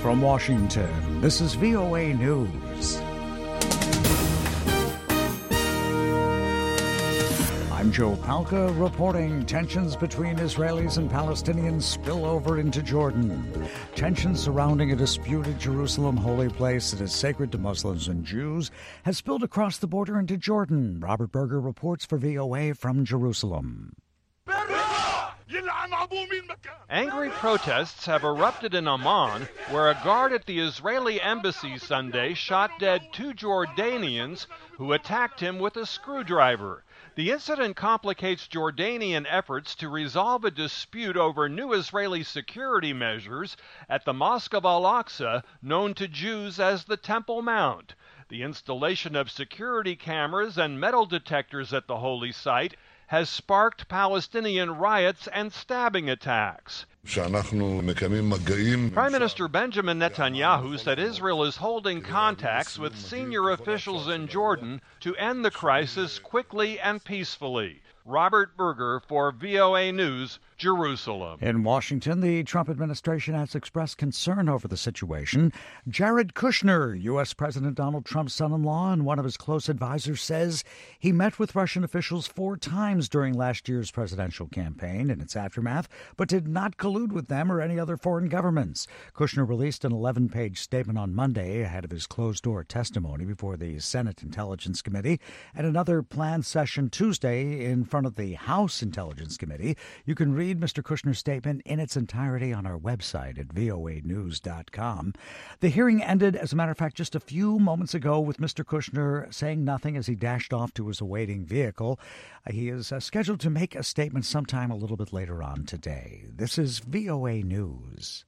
From Washington, this is VOA News. I'm Joe Palca reporting tensions between Israelis and Palestinians spill over into Jordan. Tensions surrounding a disputed Jerusalem holy place that is sacred to Muslims and Jews has spilled across the border into Jordan. Robert Berger reports for VOA from Jerusalem. Angry protests have erupted in Amman, where a guard at the Israeli embassy Sunday shot dead 2 Jordanians who attacked him with a screwdriver. The incident complicates Jordanian efforts to resolve a dispute over new Israeli security measures at the Mosque of Al-Aqsa, known to Jews as the Temple Mount. The installation of security cameras and metal detectors at the holy site has sparked Palestinian riots and stabbing attacks. Prime Minister Benjamin Netanyahu said Israel is holding contacts with senior officials in Jordan to end the crisis quickly and peacefully. Robert Berger for VOA News, Jerusalem. In Washington, the Trump administration has expressed concern over the situation. Jared Kushner, U.S. President Donald Trump's son-in-law and one of his close advisors, says he met with Russian officials 4 times during last year's presidential campaign and its aftermath, but did not collude with them or any other foreign governments. Kushner released an 11-page statement on Monday ahead of his closed-door testimony before the Senate Intelligence Committee and another planned session Tuesday in front of the House Intelligence Committee. You can read Mr. Kushner's statement in its entirety on our website at voanews.com. The hearing ended, as a matter of fact, just a few moments ago with Mr. Kushner saying nothing as he dashed off to his awaiting vehicle. He is scheduled to make a statement sometime a little bit later on today. This is VOA News.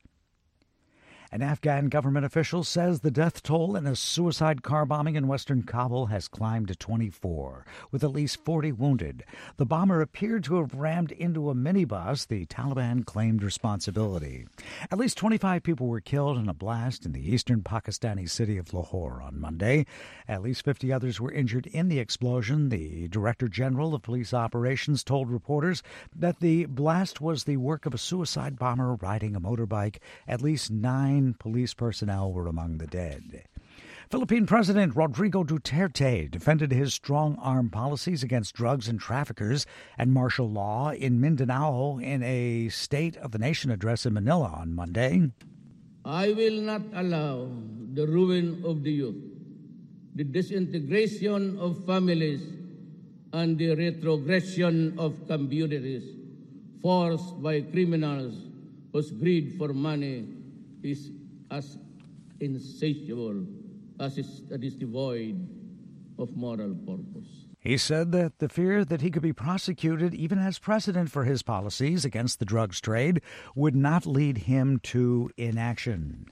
An Afghan government official says the death toll in a suicide car bombing in western Kabul has climbed to 24, with at least 40 wounded. The bomber appeared to have rammed into a minibus. The Taliban claimed responsibility. At least 25 people were killed in a blast in the eastern Pakistani city of Lahore on Monday. At least 50 others were injured in the explosion. The Director General of Police Operations told reporters that the blast was the work of a suicide bomber riding a motorbike. At least 9 police personnel were among the dead. Philippine President Rodrigo Duterte defended his strong-arm policies against drugs and traffickers and martial law in Mindanao in a State of the Nation address in Manila on Monday. I will not allow the ruin of the youth, the disintegration of families, and the retrogression of communities forced by criminals whose greed for money is as insatiable as it is devoid of moral purpose. He said that the fear that he could be prosecuted, even as president, for his policies against the drugs trade would not lead him to inaction.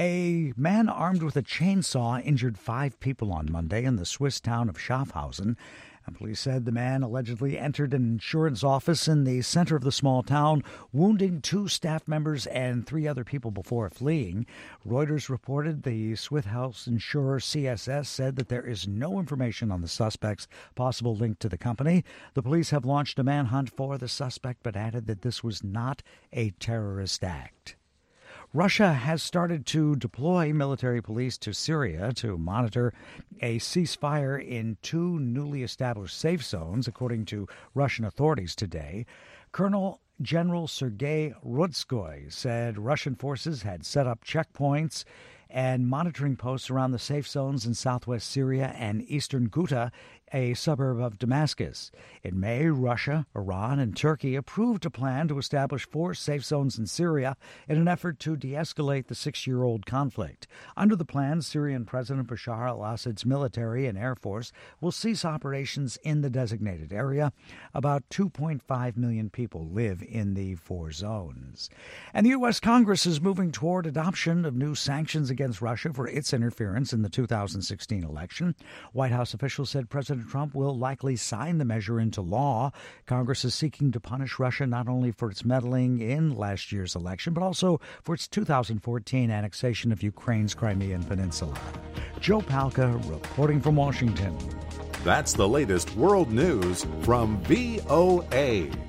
A man armed with a chainsaw injured 5 people on Monday in the Swiss town of Schaffhausen. And police said the man allegedly entered an insurance office in the center of the small town, wounding 2 staff members and 3 other people before fleeing. Reuters reported the Swiss house insurer CSS said that there is no information on the suspect's possible link to the company. The police have launched a manhunt for the suspect, but added that this was not a terrorist act. Russia has started to deploy military police to Syria to monitor a ceasefire in 2 newly established safe zones, according to Russian authorities today. Colonel General Sergei Rudskoy said Russian forces had set up checkpoints and monitoring posts around the safe zones in southwest Syria and eastern Ghouta, a suburb of Damascus. In May, Russia, Iran, and Turkey approved a plan to establish 4 safe zones in Syria in an effort to de-escalate the 6-year-old conflict. Under the plan, Syrian President Bashar al-Assad's military and air force will cease operations in the designated area. About 2.5 million people live in the 4 zones. And the U.S. Congress is moving toward adoption of new sanctions against Russia for its interference in the 2016 election. White House officials said President Trump will likely sign the measure into law. Congress is seeking to punish Russia not only for its meddling in last year's election, but also for its 2014 annexation of Ukraine's Crimean Peninsula. Joe Palca reporting from Washington. That's the latest world news from VOA.